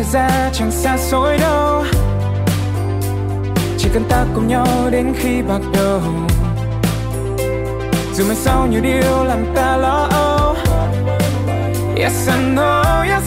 ra chẳng xa xôi đâu, chỉ cần ta cùng nhau đến khi bạc đầu. Dù mai sau nhiều điều làm ta lo âu, yes I know, yes